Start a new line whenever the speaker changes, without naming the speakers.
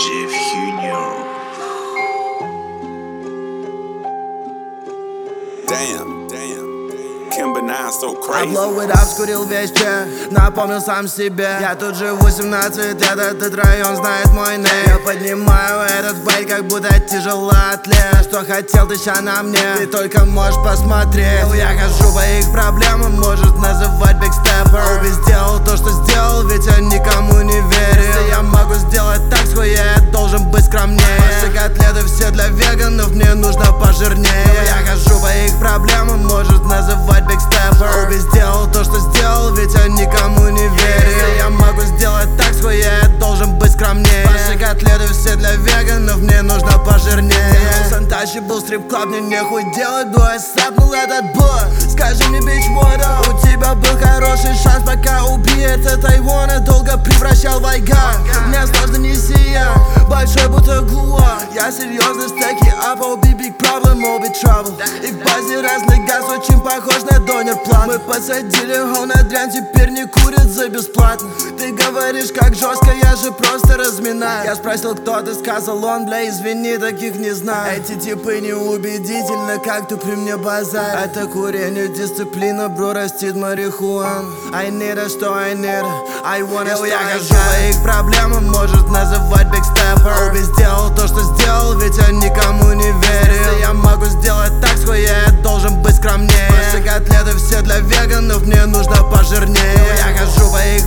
Jeff Junior.
Damn. Kimber 9 so crazy.
Blow it up, скурил весь чек, напомнил сам себе. Я тут же 18, этот район знает мой нейм. Я поднимаю этот вейт, как будто тяжелоатлет. Что хотел, ты ща на мне, ты только можешь посмотреть. Я хожу по их проблемам, может называть бигстеппер. Оби сделал то, что сделал, ведь я никому не верю. Если я могу сделать так, схуя, я должен быть скромнее. Ваши котлеты все для веганов, мне нужно пожирнее. Я хожу по их проблемам, может называть бигстеппер. Оби сделал то, что сделал, ведь я никому не верю. Если я могу сделать так, схуя, я должен быть скромнее. Ваши котлеты все для веганов, мне нужно пожирнее. Санташи был стрип-клаб, мне нехуй делать, но я сапнул этот бой. Скажи мне, бич, what up? У тебя был хороший шанс, пока убийца Тайвана долго превращал в айган. Мне сложно не сиять, большой будто глуа. Я серьезно, стеки up, Оби big problem, Оби trouble. И в базе разный газ очень похож на донер-план. Мы посадили гол на дрянь, теперь не курят за бесплатно. Ты говоришь как жестко, я же просто разминаю. Я спросил, кто ты, сказал он, бля, извини, таких не знаю. Эти типы неубедительны, как ты при мне базарь. Это курение, дисциплина, бро, растит марихуану. I need it, что I need it, I want it, что я хожу по их проблемам, может называть бигстеппер. Оби сделал то, что сделал, ведь я никому не верю. Если я могу сделать так, схуя, я должен быть скромнее. Ваши котлеты все для веганов, мне нужно пожирнее. Я хожу по их